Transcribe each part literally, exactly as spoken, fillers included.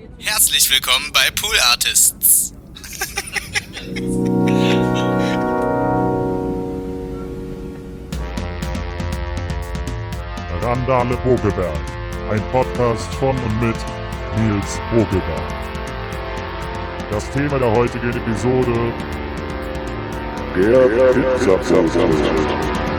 Herzlich willkommen bei Pool Artists. Randale Bogelberg, ein Podcast von und mit Nils Bogelberg. Das Thema der heutigen Episode: der Pizzaposer.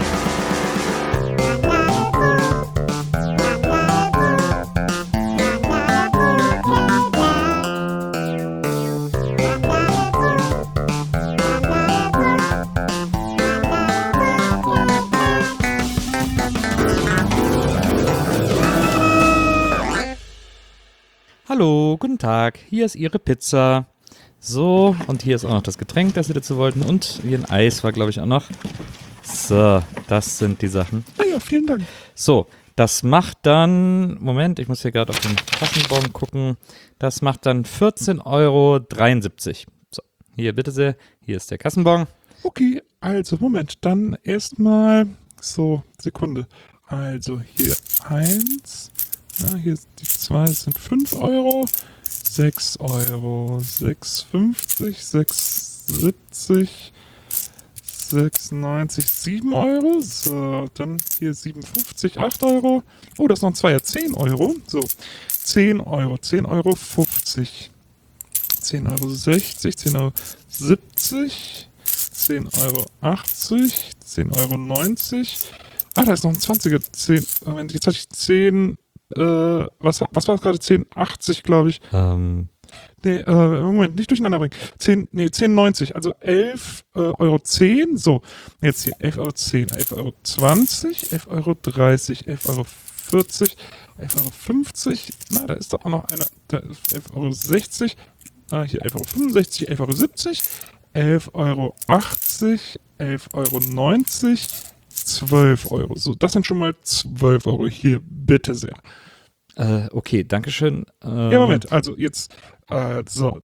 Hallo, guten Tag, hier ist Ihre Pizza. So, und hier ist auch noch das Getränk, das Sie dazu wollten. Und hier ein Eis war, glaube ich, auch noch. So, das sind die Sachen. Ah ja, vielen Dank. So, das macht dann, Moment, ich muss hier gerade auf den Kassenbon gucken. Das macht dann vierzehn Euro dreiundsiebzig. So, hier bitte sehr, hier ist der Kassenbon. Okay, also Moment, dann erstmal, so, Sekunde. Also hier eins, ja, hier die zwei sind fünf Euro, sechs Euro, sechs fünfzig, sechs siebzig, sechs neunzig, sieben Euro, so, dann hier sieben fünfzig, acht Euro, oh, das ist noch ein Zweier, zehn Euro, so, zehn Euro, zehn Euro fünfzig, zehn Euro sechzig, zehn Euro siebzig, zehn Euro achtzig, zehn Euro neunzig, ah, da ist noch ein zwanziger, zehn, Moment, jetzt hatte ich zehn, äh, was, was war das gerade, zehn achtzig, glaube ich. Ähm, Nee, äh, Moment, nicht durcheinander bringen. zehn, nee, zehn neunzig, also elf äh, Euro zehn, so, jetzt hier elf Euro zehn, elf Euro zwanzig, elf Euro dreißig, elf Euro vierzig, elf Euro fünfzig, na, da ist doch auch noch einer, da ist elf Euro sechzig, ah, hier elf Euro fünfundsechzig, elf Euro siebzig, elf Euro achtzig, elf Euro neunzig, zwölf Euro. So, das sind schon mal zwölf Euro. Hier, bitte sehr. äh, okay, dankeschön. Äh, Ja, Moment, also jetzt, äh, so.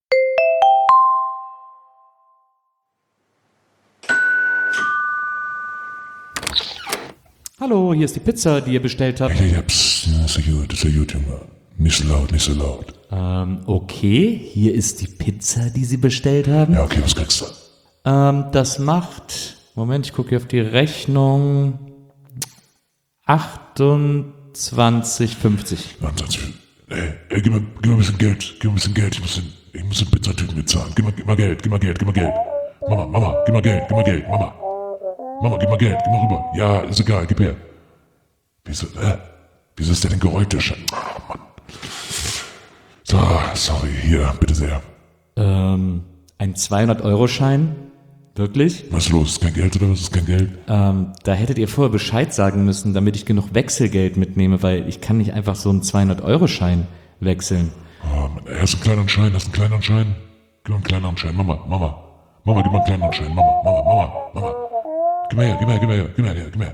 Hallo, hier ist die Pizza, die ihr bestellt habt. Ja, ja, psst, ja, ist ja gut, ist ja gut, Junge. Nicht so laut, nicht so laut. Ähm, okay, hier ist die Pizza, die Sie bestellt haben. Ja, okay, was kriegst du? Ähm, das macht, Moment, ich gucke hier auf die Rechnung, achtundzwanzig fünfzig. Wahnsinn. Ey, ey, gib mir, gib mir ein bisschen Geld, gib mir ein bisschen Geld, ich muss den, ich muss den Pizzatüten bezahlen. Gib mir, gib mir Geld, gib mir Geld, gib mir Geld. Mama, Mama, gib mir Geld, gib mir Geld, Mama. Mama, gib mir Geld, gib mal rüber. Ja, ist egal, gib her. Wieso, äh, wieso ist der denn gerollt, der Schein? Oh, Mann. So, sorry, hier, bitte sehr. Ähm, ein zweihundert-Euro-Schein? Wirklich? Was ist los? Ist kein Geld oder was ist kein Geld? Ähm, da hättet ihr vorher Bescheid sagen müssen, damit ich genug Wechselgeld mitnehme, weil ich kann nicht einfach so einen zweihundert-Euro-Schein wechseln. Oh, Mann, ey, hast du einen kleineren Schein? Hast du einen kleineren Schein? Gib mir einen kleineren Schein, Mama, Mama. Mama, gib mir einen kleineren Schein, Mama, Mama, Mama, Mama. Gib mir her, gib mir her, gib mir her, gib mir her, gib mir her.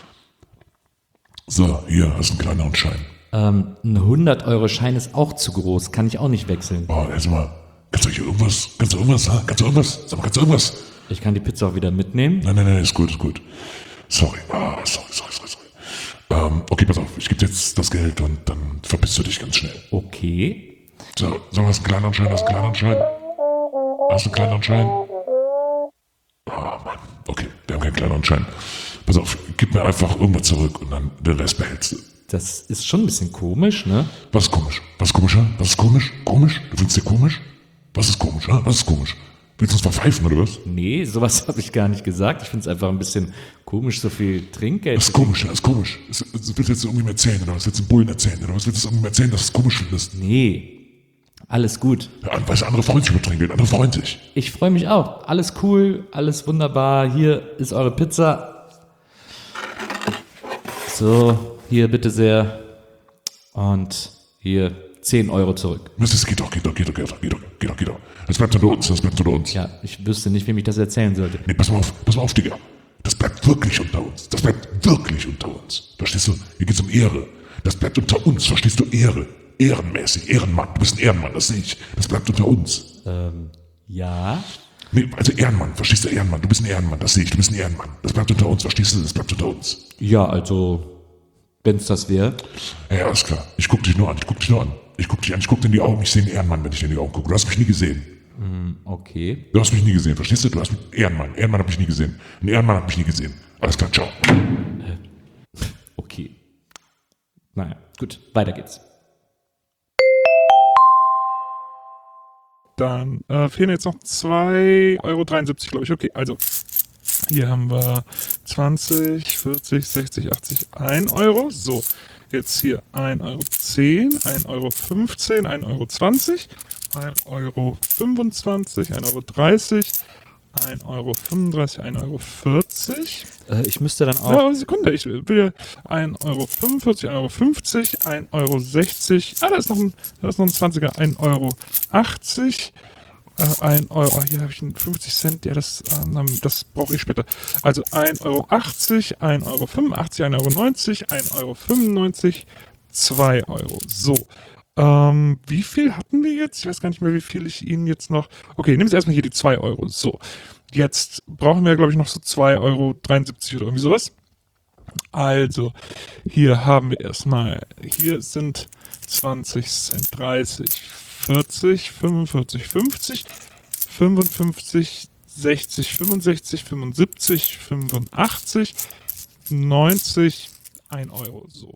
So, hier, hast du einen kleineren Schein. Ähm, ein hundert-Euro-Schein ist auch zu groß, kann ich auch nicht wechseln. Oh, erstmal, kannst du hier irgendwas, kannst du irgendwas, ha? Kannst du irgendwas? Sag mal, kannst du irgendwas? Ich kann die Pizza auch wieder mitnehmen. Nein, nein, nein, ist gut, ist gut. Sorry, ah, sorry, sorry, sorry, sorry. Ähm, okay, pass auf, ich gebe dir jetzt das Geld und dann verpisst du dich ganz schnell. Okay. So, sag mal, hast du einen kleineren Schein, hast du einen kleineren Schein? Hast du einen kleineren Schein? Oh, Mann, okay, wir haben keinen kleineren Schein. Pass auf, gib mir einfach irgendwas zurück und dann den Rest behältst du. Das ist schon ein bisschen komisch, ne? Was ist komisch? Was ist komisch, ha? Was ist komisch? Komisch? Du findest dir komisch? Was ist komisch, ha? Was ist komisch? Willst du uns verpfeifen, oder was? Nee, sowas habe ich gar nicht gesagt. Ich finde es einfach ein bisschen komisch, so viel Trinkgeld. Das ist komisch, das ist komisch. Das, das willst du jetzt irgendwie erzählen, oder was? Willst du einen Bullen erzählen, oder was? Willst du irgendwie erzählen, dass du es komisch findest? Nee, alles gut. Ja, weil der andere freut sich über Trinkgeld, andere freuen sich. Ich freue mich auch. Alles cool, alles wunderbar. Hier ist eure Pizza. So, hier bitte sehr. Und hier zehn Euro zurück. Mist, das geht doch, geht doch, geht doch, geht doch, geht doch, geht doch, geht doch. Das bleibt unter uns, das bleibt unter uns. Ja, ich wüsste nicht, wem ich das erzählen sollte. Nee, pass mal auf, pass mal auf, Digga. Das bleibt wirklich unter uns. Das bleibt wirklich unter uns. Verstehst du? Hier geht's um Ehre. Das bleibt unter uns, verstehst du? Ehre. Ehrenmäßig, Ehrenmann. Du bist ein Ehrenmann, das sehe ich. Das bleibt unter uns. Ähm, ja. Nee, also Ehrenmann, verstehst du? Ehrenmann. Du bist ein Ehrenmann, das sehe ich. Du bist ein Ehrenmann. Das bleibt unter uns, verstehst du? Das bleibt unter uns. Ja, also, wenn's das wäre. Ja, alles klar. Ich guck dich nur an, ich guck dich nur an. Ich guck dich an, ich guck dir in die Augen, ich sehe einen Ehrenmann, wenn ich dir in die Augen gucke. Du hast mich nie gesehen. Okay. Du hast mich nie gesehen, verstehst du? Du hast mich, Ehrenmann, Ehrenmann hat mich nie gesehen. Ein Ehrenmann hat mich nie gesehen. Alles klar, ciao. Okay. Naja, gut, weiter geht's. Dann äh, fehlen jetzt noch zwei Euro dreiundsiebzig, glaube ich. Okay, also hier haben wir zwanzig, vierzig, sechzig, achtzig, ein Euro. So, jetzt hier ein Euro zehn, ein Euro fünfzehn, ein Euro zwanzig, ein Euro fünfundzwanzig, ein Euro dreißig, ein Euro fünfunddreißig, ein Euro vierzig. Äh, ich müsste dann auch... Ja, eine Sekunde, ich will ein Euro fünfundvierzig, ein Euro fünfzig, ein Euro sechzig, ah, da ist noch ein, da ist noch ein zwanziger, ein Euro achtzig, äh, ein Euro, ah, hier habe ich einen fünfzig Cent, ja, das, äh, das brauche ich später. Also ein Euro achtzig, ein Euro fünfundachtzig, ein Euro neunzig, ein Euro fünfundneunzig, zwei Euro. So. Ähm, wie viel hatten wir jetzt? Ich weiß gar nicht mehr, wie viel ich Ihnen jetzt noch... Okay, nehmen Sie erstmal hier die zwei Euro. So, jetzt brauchen wir, glaube ich, noch so zwei Euro dreiundsiebzig oder irgendwie sowas. Also, hier haben wir erstmal... Hier sind zwanzig Cent, dreißig, vierzig, fünfundvierzig, fünfzig, fünfundfünfzig, sechzig, fünfundsechzig, fünfundsiebzig, fünfundachtzig, neunzig, ein Euro. So.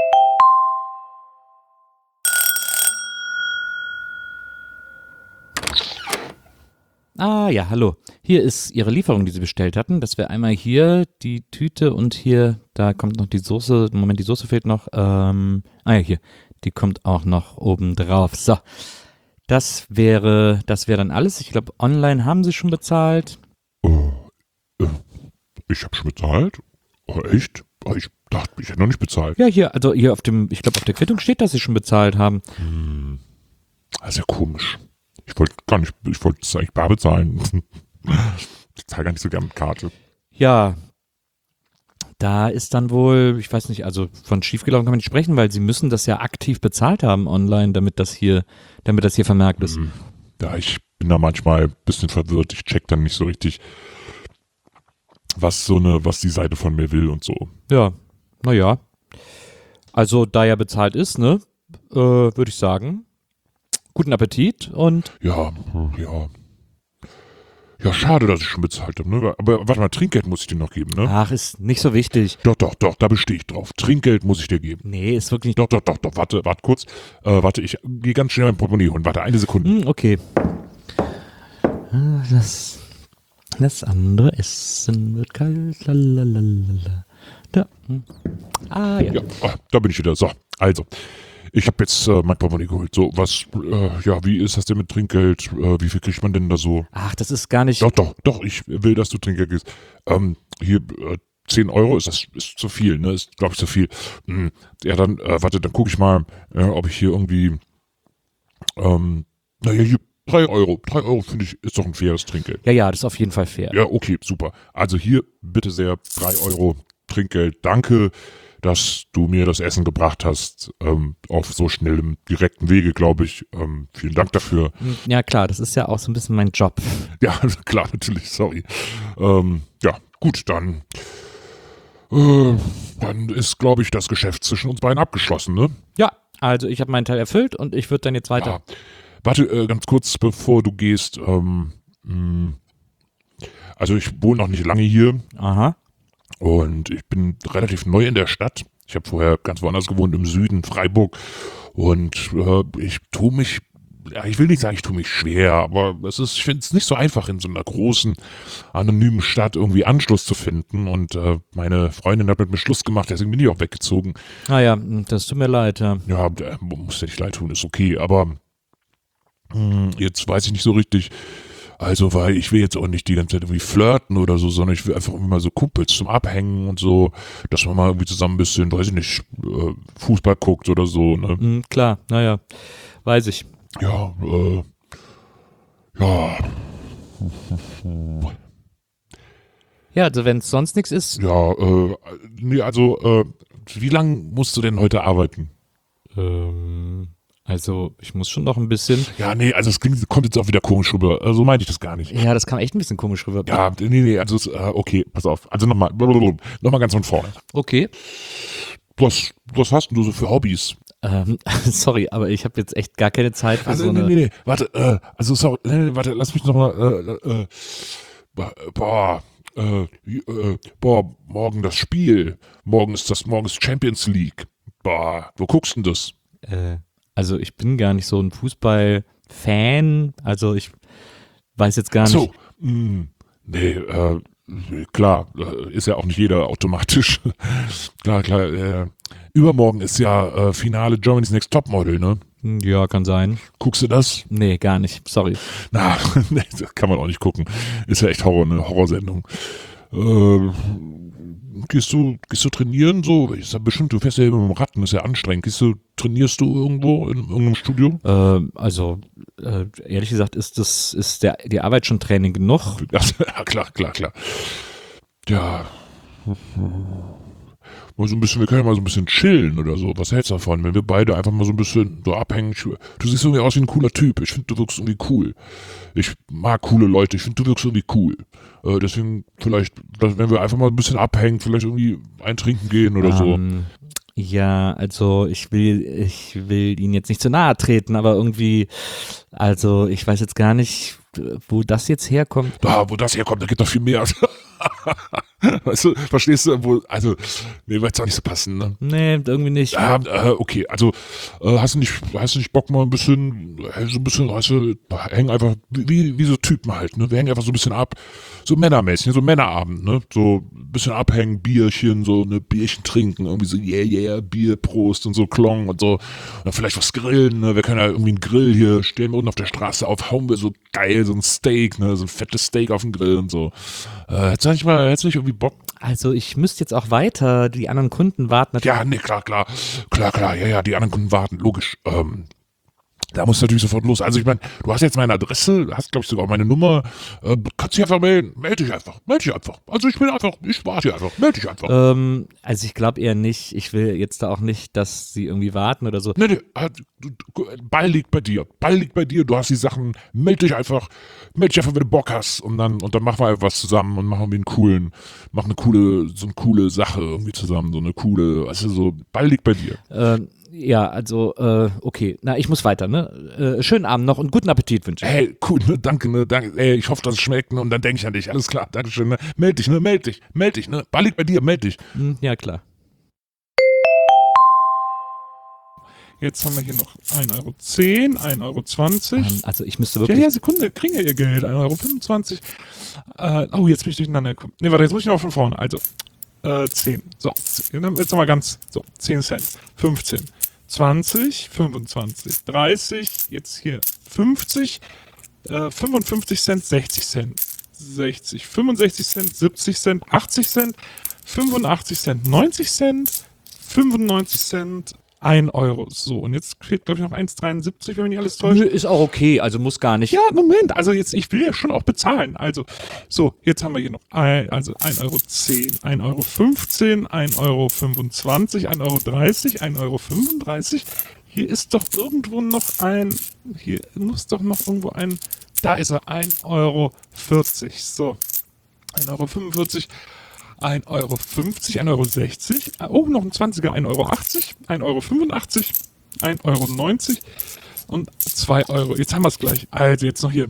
Ah ja, hallo. Hier ist Ihre Lieferung, die Sie bestellt hatten. Das wäre einmal hier die Tüte und hier, da kommt noch die Soße. Moment, die Soße fehlt noch. Ähm, ah ja, hier. Die kommt auch noch oben drauf. So, das wäre, das wäre dann alles. Ich glaube, online haben Sie schon bezahlt. Oh, äh, ich habe schon bezahlt? Oh, echt? Oh, ich dachte, ich hätte noch nicht bezahlt. Ja, hier, also hier auf dem, ich glaube, auf der Quittung steht, dass Sie schon bezahlt haben. Hm, das ist ja komisch. Ich wollte gar nicht, ich wollte es eigentlich bar bezahlen. Ich zahle gar nicht so gerne mit Karte. Ja, da ist dann wohl, ich weiß nicht, also von schiefgelaufen kann man nicht sprechen, weil Sie müssen das ja aktiv bezahlt haben online, damit das hier, damit das hier vermerkt ist. Hm, ja, ich bin da manchmal ein bisschen verwirrt. Ich check dann nicht so richtig, was so eine, was die Seite von mir will und so. Ja, naja. Also da ja bezahlt ist, ne, äh, würde ich sagen, guten Appetit und... Ja, ja. Ja, schade, dass ich schon bezahlt habe, ne? Aber warte mal, Trinkgeld muss ich dir noch geben, ne? Ach, ist nicht so wichtig. Doch, doch, doch, da bestehe ich drauf. Trinkgeld muss ich dir geben. Nee, ist wirklich... Doch, doch, doch, doch, warte, warte kurz. Äh, warte, ich gehe ganz schnell mein Portemonnaie holen. Warte, eine Sekunde. Hm, okay. Das, das andere Essen wird kalt. Lalalala. Da. Hm. Ah, ja. Ja, ah, da bin ich wieder. So, also. Ich habe jetzt äh, mein Portemonnaie geholt. So, was, äh, ja, wie ist das denn mit Trinkgeld? Äh, wie viel kriegt man denn da so? Ach, das ist gar nicht... Doch, doch, doch, ich will, dass du Trinkgeld gibst. Ähm, hier, äh, zehn Euro, ist das ist zu viel, ne? Ist, glaube ich, zu viel. Hm, ja, dann, äh, warte, dann gucke ich mal, äh, ob ich hier irgendwie, ähm, naja, hier, drei Euro. drei Euro, finde ich, ist doch ein faires Trinkgeld. Ja, ja, das ist auf jeden Fall fair. Ja, okay, super. Also hier, bitte sehr, drei Euro Trinkgeld. Danke, dass du mir das Essen gebracht hast, ähm, auf so schnellem, direkten Wege, glaube ich. Ähm, vielen Dank dafür. Ja, klar, das ist ja auch so ein bisschen mein Job. Ja, klar, natürlich, sorry. Ähm, ja, gut, dann, äh, dann ist, glaube ich, das Geschäft zwischen uns beiden abgeschlossen, ne? Ja, also ich habe meinen Teil erfüllt und ich würde dann jetzt weiter... Ja. Warte, äh, ganz kurz, bevor du gehst, ähm, mh, also ich wohne noch nicht lange hier. Aha. Und ich bin relativ neu in der Stadt. Ich habe vorher ganz woanders gewohnt, im Süden, Freiburg. Und äh, ich tue mich, ja, ich will nicht sagen, ich tue mich schwer, aber es ist, ich finde es nicht so einfach, in so einer großen, anonymen Stadt irgendwie Anschluss zu finden. Und äh, meine Freundin hat mit mir Schluss gemacht, deswegen bin ich auch weggezogen. Ah ja, das tut mir leid. Ja, Ja, äh, muss ja nicht leid tun, ist okay, aber mh, jetzt weiß ich nicht so richtig. Also, weil ich will jetzt auch nicht die ganze Zeit irgendwie flirten oder so, sondern ich will einfach immer mal so Kumpels zum Abhängen und so, dass man mal irgendwie zusammen ein bisschen, weiß ich nicht, äh, Fußball guckt oder so, ne? mhm, klar, naja, weiß ich. Ja, äh, ja, Ja, also wenn es sonst nichts ist, ja, äh, nee, also, äh, wie lange musst du denn heute arbeiten? ähm, also ich muss schon noch ein bisschen... Ja, nee, also es klingt, kommt jetzt auch wieder komisch rüber, äh, so meinte ich das gar nicht. Ja, das kam echt ein bisschen komisch rüber. Ja, nee, nee, also, es, äh, okay, pass auf, also nochmal, nochmal ganz von vorne. Okay. Was, was hast denn du so für Hobbys? Ähm, sorry, aber ich habe jetzt echt gar keine Zeit für Also, so nee, eine... nee, nee, warte, äh, also, sorry, nee, nee, warte, lass mich noch mal, äh, äh, boah, äh, äh, boah, morgen das Spiel, morgen ist das, morgen ist Champions League, boah, wo guckst du denn das? Äh, also ich bin gar nicht so ein Fußball-Fan, also ich weiß jetzt gar Ach so, nicht... mh, nee, äh, klar, äh, ist ja auch nicht jeder automatisch. klar, klar, äh, übermorgen ist ja äh, Finale Germany's Next Topmodel, ne? Ja, kann sein. Guckst du das? Nee, gar nicht, sorry. Na, nee, das kann man auch nicht gucken. Ist ja echt Horror, eine Horrorsendung. Äh, gehst du, gehst du trainieren so? Ist ja bestimmt, du fährst ja immer mit dem Rad, das ist ja anstrengend. Gehst du, trainierst du irgendwo in irgendeinem Studio? Äh, also äh, ehrlich gesagt ist das ist der die Arbeit schon Training genug. Ja, klar, klar, klar. Ja. Mal so ein bisschen, wir können ja mal so ein bisschen chillen oder so. Was hältst du davon, wenn wir beide einfach mal so ein bisschen so abhängen? Du siehst irgendwie aus wie ein cooler Typ. Ich finde, du wirkst irgendwie cool. Ich mag coole Leute. Ich finde, du wirkst irgendwie cool. Äh, deswegen vielleicht, wenn wir einfach mal ein bisschen abhängen, vielleicht irgendwie eintrinken gehen oder so. Ähm, ja, also ich will ich will Ihnen jetzt nicht zu nahe treten, aber irgendwie, also ich weiß jetzt gar nicht, wo das jetzt herkommt. Da, wo das herkommt, da geht noch viel mehr. Weißt du, verstehst du, wo, also, mir wird es auch nicht so passen, ne? Nee, irgendwie nicht. Ja, äh, okay, also, äh, hast du nicht, hast du nicht Bock mal ein bisschen, äh, so ein bisschen, weißt du, hängen einfach, wie, wie so Typen halt, ne? Wir hängen einfach so ein bisschen ab, so männermäßig, so Männerabend, ne? So ein bisschen abhängen, Bierchen, so eine Bierchen trinken, irgendwie so, yeah, yeah, Bier, Prost und so Klong und so. Und dann vielleicht was grillen, ne? Wir können ja irgendwie einen Grill hier, stellen wir unten auf der Straße auf, hauen wir so geil, so ein Steak, ne? So ein fettes Steak auf den Grill und so. Äh, hättest du nicht mal, hättest du nicht irgendwie Bock? Also ich müsste jetzt auch weiter, die anderen Kunden warten natürlich. Ja, nee, klar, klar, klar, klar, ja, ja, die anderen Kunden warten, logisch. Ähm, da muss natürlich sofort los. Also ich meine, du hast jetzt meine Adresse, hast glaube ich sogar auch meine Nummer, äh, kannst dich einfach melden, melde dich einfach, melde dich einfach. Also ich bin einfach, ich warte hier einfach, melde dich einfach. Ähm, also ich glaube eher nicht, ich will jetzt da auch nicht, dass sie irgendwie warten oder so. Nee, nee, äh, du- du- Ball liegt bei dir, Ball liegt bei dir, du hast die Sachen, melde dich einfach, melde dich einfach, wenn du Bock hast und dann, und dann machen wir einfach was zusammen und machen irgendwie einen coolen, machen eine coole, so eine coole Sache irgendwie zusammen, so eine coole, weißt du, so, Ball liegt bei dir. Ähm, ja, also, äh, okay. Na, ich muss weiter, ne? Äh, schönen Abend noch und guten Appetit wünsche ich. Hey, cool, ne, danke, ne, danke, ey, ich hoffe, dass es schmeckt, ne, und dann denke ich an dich, alles klar, dankeschön, ne, meld dich, ne, meld dich, meld dich, ne, Ball liegt bei dir, meld dich. Hm, ja, klar. Jetzt haben wir hier noch ein Euro zehn, ein Euro zwanzig. Ähm, also ich müsste Ja, wirklich... ja, Sekunde, kriegen ja ihr Geld. ein Euro fünfundzwanzig. Äh, oh, jetzt bin ich durcheinander gekommen. Ne, warte, jetzt muss ich noch von vorne. Also, äh, zehn. So, zehn. Jetzt nochmal ganz, so, zehn Cent. fünfzehn. zwanzig, fünfundzwanzig, dreißig, jetzt hier fünfzig, äh, fünfundfünfzig Cent, sechzig Cent, sechzig, fünfundsechzig Cent, siebzig Cent, achtzig Cent, fünfundachtzig Cent, neunzig Cent, fünfundneunzig Cent, ein Euro. So, und jetzt fehlt, glaube ich, noch eins Komma dreiundsiebzig, wenn mich nicht alles täuscht. Nö, ist auch okay, also muss gar nicht. Ja, Moment, also jetzt, ich will ja schon auch bezahlen. Also, so, jetzt haben wir hier noch ein, also ein Euro zehn, ein Euro fünfzehn, ein Euro fünfundzwanzig, ein Euro dreißig, ein Euro fünfunddreißig. Hier ist doch irgendwo noch ein, hier muss doch noch irgendwo ein, da ist er, ein Euro vierzig. So, ein Euro fünfundvierzig. ein Euro fünfzig, ein Euro sechzig, oh, noch ein zwanziger, ein Euro achtzig, ein Euro fünfundachtzig, ein Euro neunzig und zwei Euro. Jetzt haben wir es gleich. Also jetzt noch hier.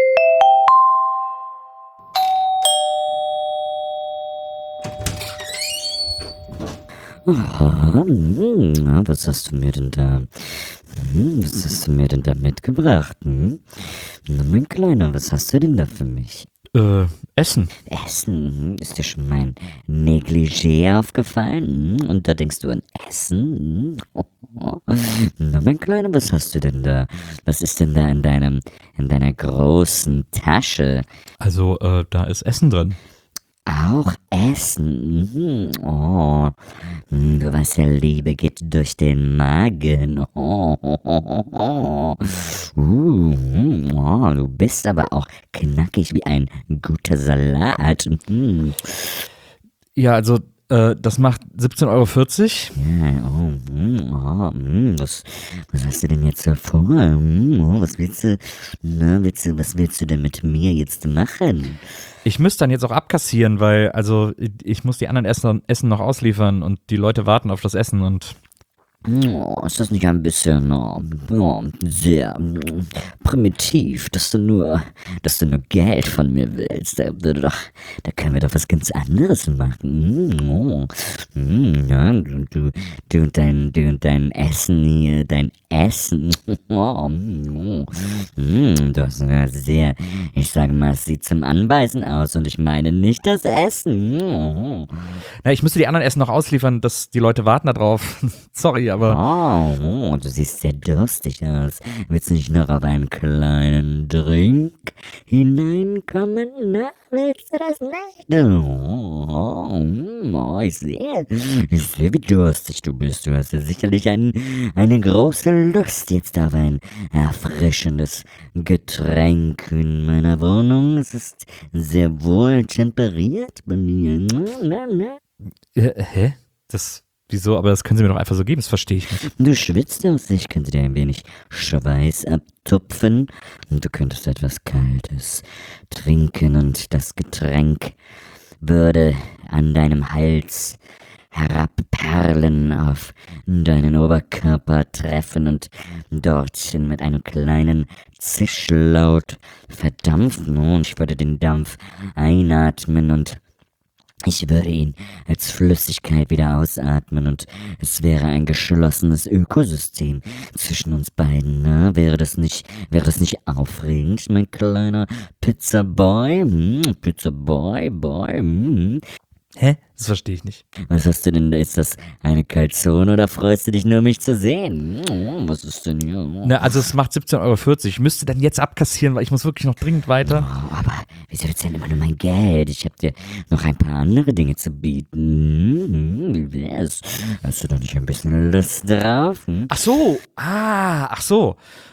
Ah, hm, was hast du mir denn da? Hm, was hast du mir denn da mitgebracht? Hm? Na, mein Kleiner, was hast du denn da für mich? Äh, Essen. Essen? Hm, ist dir schon mein Negligé aufgefallen? Hm? Und da denkst du an Essen? Hm? Na, mein Kleiner, was hast du denn da? Was ist denn da in deinem, in deiner großen Tasche? Also, äh, da ist Essen drin. Auch Essen. Mhm. Oh, hm, du weißt ja, Liebe geht durch den Magen. Oh, oh, oh, oh. Uh, hm, oh, du bist aber auch knackig wie ein guter Salat. Mhm. Ja, also, äh, das macht siebzehn Euro vierzig. Ja, oh, hm, oh, hm, was, was hast du denn jetzt da vor? Hm, oh, was willst du, na, willst du, was willst du denn mit mir jetzt machen? Ich müsste dann jetzt auch abkassieren, weil, also, ich muss die anderen Essen, Essen noch ausliefern und die Leute warten auf das Essen und Oh, ist das nicht ein bisschen oh, oh, sehr mm, primitiv, dass du nur, dass du nur Geld von mir willst? Da, da, da, da können wir doch was ganz anderes machen. Mm, oh, mm, ja, du, du, du und dein, du und dein Essen hier, dein Essen. Oh, mm, mm, das ist ja sehr, ich sage mal, es sieht zum Anbeißen aus und ich meine nicht das Essen. Oh. Na, ich müsste die anderen Essen noch ausliefern, dass die Leute warten da drauf. Sorry, aber Oh, oh, du siehst sehr durstig aus. Willst du nicht noch auf einen kleinen Drink hineinkommen? Na, willst du das nicht? Oh, oh, oh, ich sehe, ich sehe, wie durstig du bist. Du hast ja sicherlich ein, eine große Lust jetzt auf ein erfrischendes Getränk in meiner Wohnung. Es ist sehr wohl temperiert bei mir. Na, na. äh, hä? Das, wieso? Aber das können Sie mir doch einfach so geben, das verstehe ich nicht. Du schwitzt aus, ich könnte dir ein wenig Schweiß abtupfen und du könntest etwas Kaltes trinken und das Getränk würde an deinem Hals herabperlen, auf deinen Oberkörper treffen und dort mit einem kleinen Zischlaut verdampfen und ich würde den Dampf einatmen und ich würde ihn als Flüssigkeit wieder ausatmen und es wäre ein geschlossenes Ökosystem zwischen uns beiden. Ne? Wäre das nicht, wäre das nicht aufregend, mein kleiner Pizzaboy? Hm, Pizzaboy, Boy. Hm. Hä? Das verstehe ich nicht. Was hast du denn da? Ist das eine Calzone oder freust du dich nur, mich zu sehen? Hm, was ist denn hier? Na, also es macht siebzehn Euro vierzig. Ich müsste dann jetzt abkassieren, weil ich muss wirklich noch dringend weiter. Oh, aber wieso willst du denn immer nur mein Geld? Ich hab dir noch ein paar andere Dinge zu bieten. Hm, wie wär's? Hast du da nicht ein bisschen Lust drauf? Hm? Ach so, ah, ach so.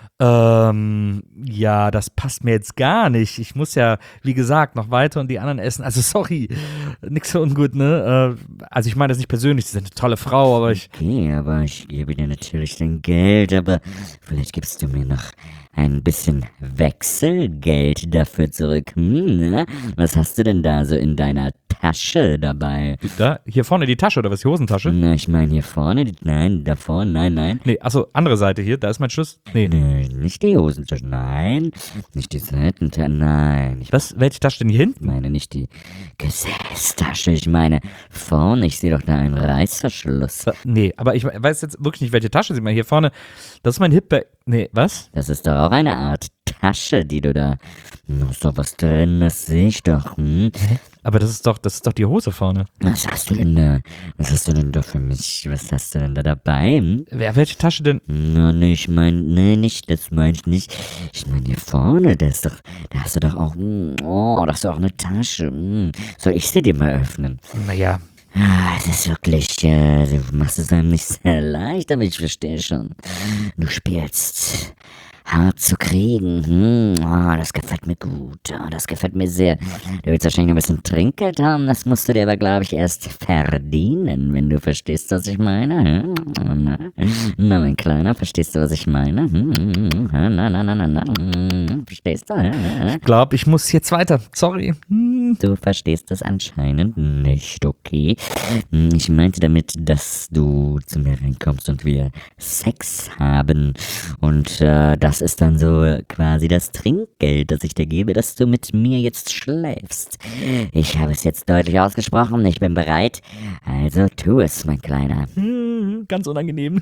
Ähm, ja, das passt mir jetzt gar nicht. Ich muss ja, wie gesagt, noch weiter und die anderen essen. Also sorry, nix so ungut, ne? Äh, also ich meine das nicht persönlich, sie sind eine tolle Frau, aber ich... Okay, aber ich gebe dir natürlich dein Geld, aber vielleicht gibst du mir noch ein bisschen Wechselgeld dafür zurück. Hm, ne? Was hast du denn da so in deiner Tasche dabei? Da, hier vorne die Tasche, oder was, die Hosentasche? Na, ich meine hier vorne, die, nein, da vorne, nein, nein. Nee, achso, andere Seite hier, da ist mein Schlüssel. Nee. Nee, nicht die Hosentasche, nein. Nicht die Seitentasche, nein. Ich Was, welche Tasche denn hier hinten? meine nicht die Gesäßtasche, ich meine vorne, ich sehe doch da einen Reißverschluss. Äh, Nee, aber ich weiß jetzt wirklich nicht, welche Tasche sie mal. Hier vorne, das ist mein Hipbag. Nee, was? Das ist doch auch eine Art Tasche, die du da... Da ist doch was drin, das sehe ich doch. Hm? Aber das ist doch, das ist doch die Hose vorne. Was hast du denn da? Was hast du denn da für mich? Was hast du denn da dabei? Hm? Wer, welche Tasche denn? No, nee, ich mein, nee, nicht, das meine ich nicht. Ich meine hier vorne, da ist doch, da hast du doch auch, hm, oh, da hast du auch eine Tasche. Hm. Soll ich sie dir mal öffnen? Naja, Ah, es ist wirklich, äh, du machst es einem nicht sehr leicht, aber ich verstehe schon. Du spielst hart zu kriegen. Hm, oh, das gefällt mir gut. Oh, das gefällt mir sehr. Du willst wahrscheinlich ein bisschen Trinkgeld haben. Das musst du dir aber, glaube ich, erst verdienen, wenn du verstehst, was ich meine. Hm? Na, na, mein Kleiner, verstehst du, was ich meine? Hm, na, na, na, na, na. Hm, verstehst du? ich glaube, ich muss jetzt weiter. Sorry. Hm. Du verstehst das anscheinend nicht, okay? Hm, Ich meinte damit, dass du zu mir reinkommst und wir Sex haben. Und äh, das ist dann so quasi das Trinkgeld, das ich dir gebe, dass du mit mir jetzt schläfst. Ich habe es jetzt deutlich ausgesprochen, ich bin bereit. Also tu es, mein Kleiner. Hm, ganz unangenehm.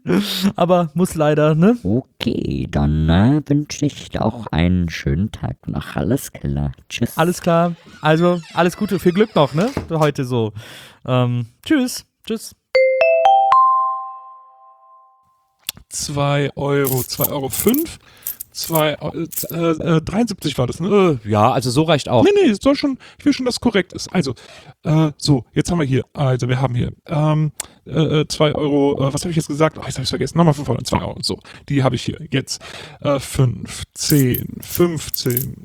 Aber muss leider, ne? Okay, dann äh, wünsche ich auch einen schönen Tag noch. Alles klar. Tschüss. Alles klar. Also, alles Gute, viel Glück noch, ne? Heute so. Ähm, tschüss. Tschüss. zwei Euro, zwei Euro fünf, zwei, äh, äh, dreiundsiebzig war das, ne? Ja, also so reicht auch. Nee, nee, es soll schon, ich will schon, dass es korrekt ist. Also, äh, so, jetzt haben wir hier, also wir haben hier, ähm, äh, zwei Euro, äh, was habe ich jetzt gesagt? Oh, jetzt habe ich vergessen, nochmal von vorne, zwei Euro, so, die habe ich hier, jetzt, äh, fünf, zehn, fünfzehn,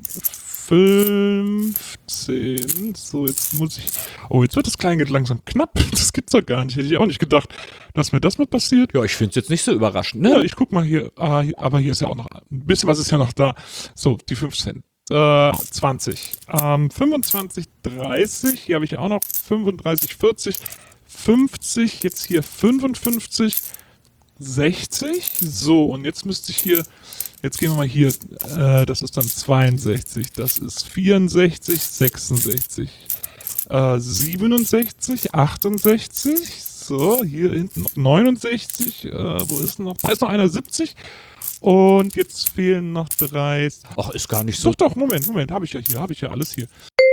fünfzehn, so, jetzt muss ich, oh, jetzt wird das Kleingeld langsam knapp, das gibt's doch gar nicht, hätte ich auch nicht gedacht, dass mir das mal passiert. Ja, ich finde es jetzt nicht so überraschend, Ja, ne? ich guck mal hier, ah, hier, aber hier ist ja auch noch ein bisschen was ist ja noch da. So, die fünfzehn, äh, zwanzig, ähm, fünfundzwanzig, dreißig, hier habe ich ja auch noch fünfunddreißig, vierzig, fünfzig, jetzt hier fünfundfünfzig, sechzig. So, und jetzt müsste ich hier, jetzt gehen wir mal hier, äh, das ist dann zweiundsechzig, das ist vierundsechzig, sechsundsechzig, äh, siebenundsechzig, achtundsechzig, so, hier hinten noch neunundsechzig, äh, wo ist noch, da ist noch einer, siebzig. Und jetzt fehlen noch drei. Ach, ist gar nicht so. Doch, doch, Moment, Moment, habe ich ja hier, habe ich ja alles hier.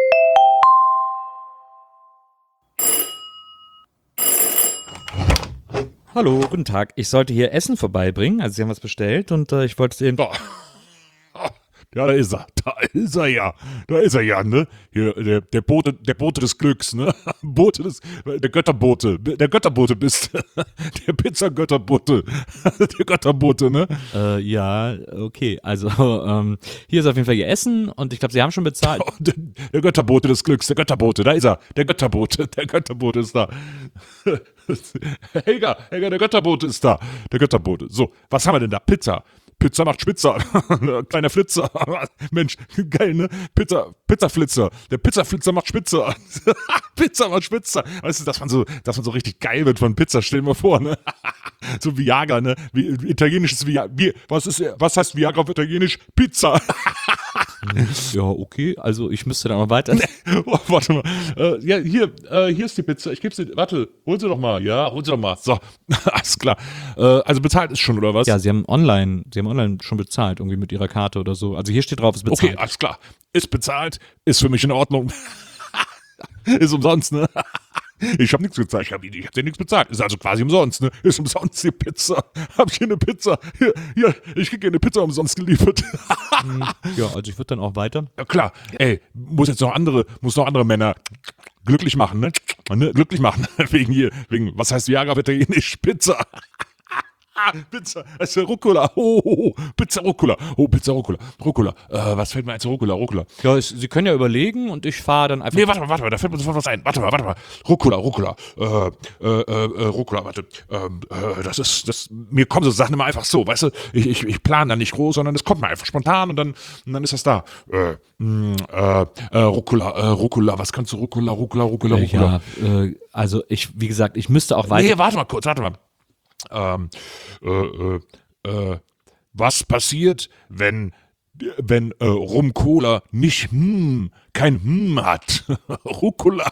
Hallo, guten Tag. Ich sollte hier Essen vorbeibringen. Also Sie haben was bestellt und äh, ich wollte den. Oh. Ja, da ist er. Da ist er ja. Da ist er ja, ne? Hier, der, der Bote, der Bote des Glücks, ne? Bote des, der Götterbote. Der Götterbote bist. Der Pizzagötterbote. Der Götterbote, ne? Äh, ja, okay. Also ähm, hier ist auf jeden Fall Ihr Essen und ich glaube, Sie haben schon bezahlt. Oh, der, der Götterbote des Glücks. Der Götterbote. Da ist er. Der Götterbote. Der Götterbote ist da. Helga, Helga, der Götterbote ist da. Der Götterbote. So, was haben wir denn da? Pizza. Pizza macht Spitzer. Kleiner Flitzer. Mensch, geil, ne? Pizza, Pizzaflitzer. Der Pizzaflitzer macht Spitzer. Pizza macht Spitzer. Weißt du, dass man so, dass man so richtig geil wird von Pizza, stell dir mal vor, ne? So Viagra, ne? Wie, italienisches Viagra. Wie, was ist, was heißt Viagra auf Italienisch? Pizza. Ja, okay. Also ich müsste dann mal weiter. Oh, warte mal. Äh, ja, hier, äh, hier ist die Pizza. Ich gebe sie. Warte, hol sie doch mal. Ja, hol sie doch mal. So, alles klar. Äh, also bezahlt ist schon, oder was? Ja, Sie haben online, Sie haben online schon bezahlt, irgendwie mit Ihrer Karte oder so. Also hier steht drauf, ist bezahlt. Okay, alles klar. Ist bezahlt. Ist für mich in Ordnung. Ist umsonst, ne? Ich habe nichts bezahlt. Ich habe ich hab dir nichts bezahlt. Ist also quasi umsonst, ne? Ist umsonst die Pizza. Hab ich hier eine Pizza. Hier, hier, ich krieg hier eine Pizza umsonst geliefert. Ja, also ich würde dann auch weiter. Ja klar. Ey, muss jetzt noch andere, muss noch andere Männer glücklich machen, ne? ne? Glücklich machen. Wegen hier, wegen, was heißt Viagra auf Italienisch? Pizza. Pizza, das ist Rucola. Oh, oh, oh, Pizza Rucola. Oh, Pizza Rucola. Rucola. Äh, was fällt mir ein zu Rucola? Rucola. Ja, ich, Sie können ja überlegen und ich fahre dann einfach. Nee, warte mal, warte mal, da fällt mir sofort was ein. Warte mal, warte mal. Rucola, Rucola. Äh, äh, äh, Rucola, warte. Ähm, äh, das ist, das, mir kommen so Sachen immer einfach so, weißt du? Ich, ich, ich plane da nicht groß, sondern es kommt mir einfach spontan und dann, und dann ist das da. Äh, mh, äh, äh, Rucola, äh, Rucola, was kannst du? Rucola, Rucola, Rucola, Rucola. Ja, äh, also ich, wie gesagt, ich müsste auch weiter. Nee, warte mal kurz, warte mal. Ähm, äh, äh, äh, was passiert, wenn, wenn äh, Rum-Cola nicht hm, kein hm hat? Rucola.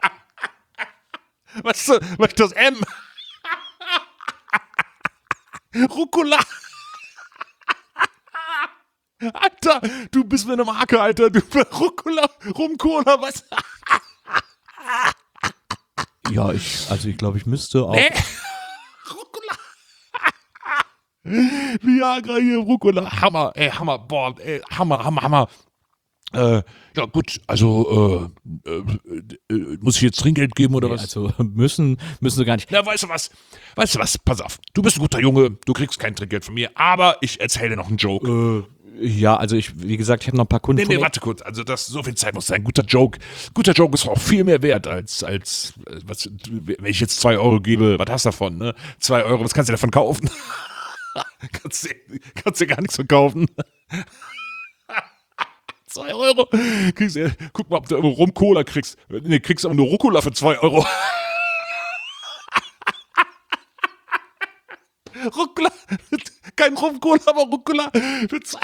Was, was ist das M? Rucola. Alter, du bist mir eine Marke, Alter. Du Rucola, Rum-Cola, was? Ja, ich, also ich glaube, ich müsste auch. Nee. Viagra hier, Rucola, Hammer, ey, Hammer, boah, ey, Hammer, Hammer, Hammer. Äh, ja gut, also, äh, äh, äh, muss ich jetzt Trinkgeld geben oder Nee, was? also müssen, müssen Sie gar nicht. Na, weißt du was, weißt du was, pass auf, du bist ein guter Junge, du kriegst kein Trinkgeld von mir, aber ich erzähle dir noch einen Joke. Äh, ja, also ich, wie gesagt, ich habe noch ein paar Kunden. Nee, von nee, mir. warte kurz, also das, so viel Zeit muss sein, guter Joke, guter Joke ist auch viel mehr wert als, als, äh, was, wenn ich jetzt zwei Euro gebe, was hast du davon, ne? Zwei Euro, was kannst du davon kaufen? kannst, du, kannst du gar nichts verkaufen. Zwei Euro. Kriegst, du, guck mal, ob du irgendwo Rum-Cola kriegst. Nee, kriegst aber nur Rucola für zwei Euro. Rucola. Kein Rum-Cola, aber Rucola für zwei.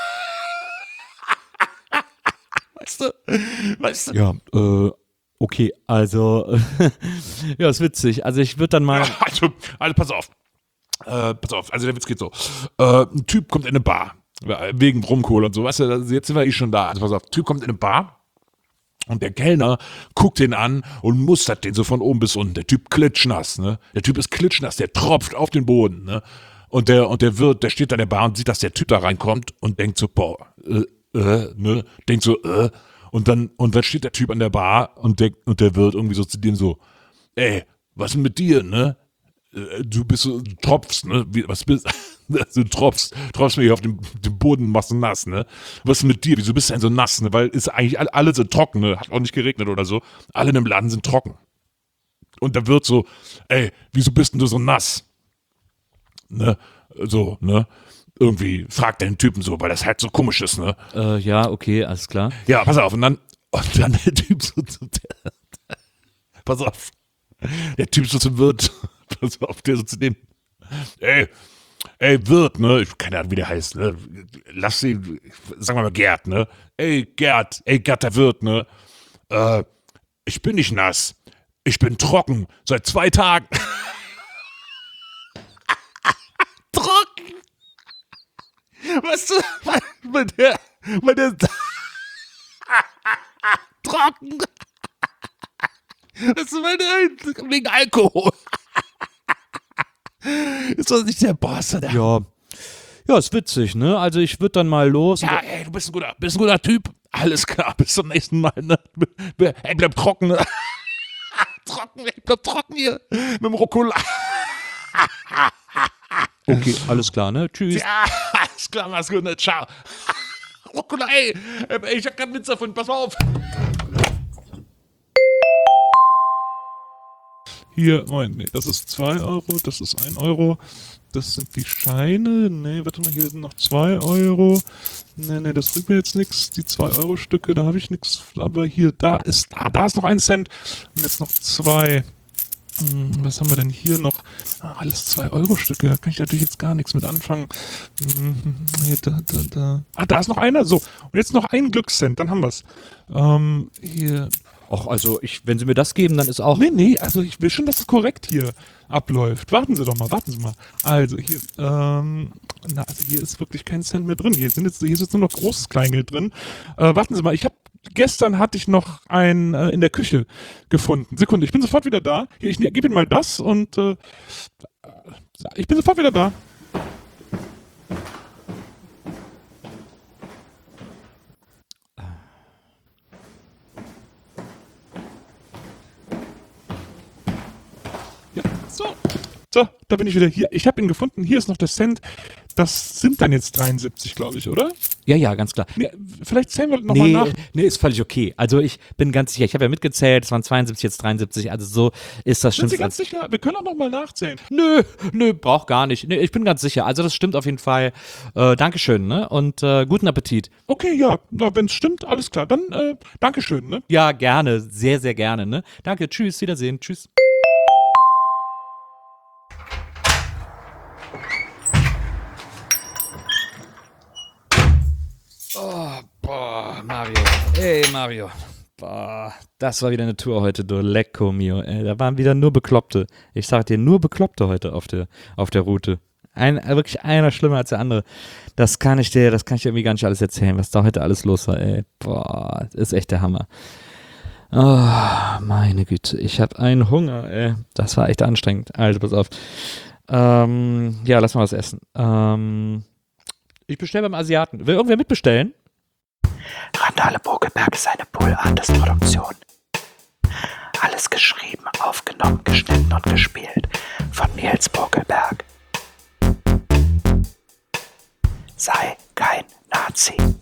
Weißt du? Weißt du? Ja, äh, okay, also, ja, ist witzig. Also ich würde dann mal. Also, also pass auf. Äh, pass auf, also der Witz geht so. Äh, ein Typ kommt in eine Bar. Wegen Rumkohl und so, weißt du, jetzt sind wir eh schon da. Also pass auf, Typ kommt in eine Bar und der Kellner guckt den an und mustert den so von oben bis unten. Der Typ klitschnass, ne? Der Typ ist klitschnass, der tropft auf den Boden, ne? Und der, und der Wirt, der steht an der Bar und sieht, dass der Typ da reinkommt und denkt so, boah, äh, äh, ne? Denkt so, äh. Und dann, und dann steht der Typ an der Bar und der, und der Wirt irgendwie so zu dem so, ey, was ist denn mit dir, ne? Du bist so, du tropfst, ne? Wie, was bist du? tropfst, tropfst mir hier auf dem, dem Boden, machst du nass, ne? Was ist mit dir? Wieso bist du denn so nass, ne? Weil ist eigentlich alle, alle sind trocken, ne? Hat auch nicht geregnet oder so. Alle in dem Laden sind trocken. Und da wird so, ey, wieso bist denn du so nass? Ne? So, ne? Irgendwie fragt den Typen so, weil das halt so komisch ist, ne? Äh, ja, okay, alles klar. Ja, pass auf, und dann, und dann der Typ so, der, pass auf, der Typ so zum Wirt, pass auf, der so zu dem, Ey, ey, Wirt, ne? Ich keine Ahnung, wie der heißt, ne? Lass ihn, sagen wir mal Gerd, ne? Ey, Gerd, ey, Gerd, der Wirt, ne? Äh, ich bin nicht nass. Ich bin trocken. Seit zwei Tagen. Trocken? Weißt du, weil, weil der, weil der, trocken. Weißt du, weil der, wegen Alkohol. Ist das nicht der Boss, oder? Ja. Ja, ist witzig, ne? Also ich würde dann mal los. Ja, ey, du bist ein guter, bist ein guter Typ. Alles klar, bis zum nächsten Mal, ne? Ey, bleib trocken, ne? Trocken, ey, bleib trocken hier. Mit dem Rucola. Okay, alles klar, ne? Tschüss. Ja, alles klar, mach's gut, ne? Ciao. Rucola, ey, ey, ich hab keinen Witz davon, pass mal auf. Hier, Moment, nee, das ist zwei Euro, das ist ein Euro. Das sind die Scheine. Nee, warte mal, hier sind noch zwei Euro. Nee, nee, das bringt mir jetzt nichts. Die zwei Euro Stücke, da habe ich nichts. Aber hier, da ist, ah, da ist noch ein Cent. Und jetzt noch zwei. Hm, was haben wir denn hier noch? Ah, alles zwei Euro Stücke. Da kann ich natürlich jetzt gar nichts mit anfangen. Hm, hier, da, da, da. Ah, da ist noch einer. So, und jetzt noch ein Glückscent. Dann haben wir's. Ähm, hier. Ach, also ich, wenn Sie mir das geben, dann ist auch. Nee, nee, also ich will schon, dass es korrekt hier abläuft. Warten Sie doch mal, warten Sie mal. Also hier, ähm, na, also hier ist wirklich kein Cent mehr drin. Hier sind jetzt, hier ist jetzt nur noch großes Kleingeld drin. Äh, warten Sie mal, ich habe gestern hatte ich noch einen äh, in der Küche gefunden. Sekunde, ich bin sofort wieder da. Hier, ich gebe Ihnen mal das und äh, ich bin sofort wieder da. So, so, da bin ich wieder hier. Ich habe ihn gefunden. Hier ist noch der Cent. Das sind dann jetzt dreiundsiebzig, glaube ich, oder? Ja, ja, ganz klar. Nee, vielleicht zählen wir nochmal Nee, nach. nee, ist völlig okay. Also ich bin ganz sicher, ich habe ja mitgezählt, es waren zweiundsiebzig, jetzt dreiundsiebzig, also so ist das Sind stimmt. Sie ganz sicher? Wir können auch nochmal nachzählen. Nö, nö, braucht gar nicht. Nee, ich bin ganz sicher. Also das stimmt auf jeden Fall. Äh, Dankeschön, ne? Und äh, guten Appetit. Okay, ja, wenn es stimmt, alles klar. Dann äh, Dankeschön, ne? Ja, gerne, sehr, sehr gerne, ne? Danke, tschüss, Wiedersehen, tschüss. Oh, boah, Mario. Ey, Mario. Boah, das war wieder eine Tour heute, du Lecco mio. Ey, da waren wieder nur Bekloppte. Ich sag dir, nur Bekloppte heute auf der, auf der Route. Ein, wirklich einer schlimmer als der andere. Das kann ich dir, das kann ich dir irgendwie gar nicht alles erzählen, was da heute alles los war, ey. Boah, das ist echt der Hammer. Oh, meine Güte, ich hab einen Hunger, ey. Das war echt anstrengend. Also, pass auf. Ähm, ja, lass mal was essen. Ähm, ich bestelle beim Asiaten. Will irgendwer mitbestellen? Randale Bokelberg ist eine Pool-Artist-Produktion. Alles geschrieben, aufgenommen, geschnitten und gespielt von Nils Bokelberg. Sei kein Nazi.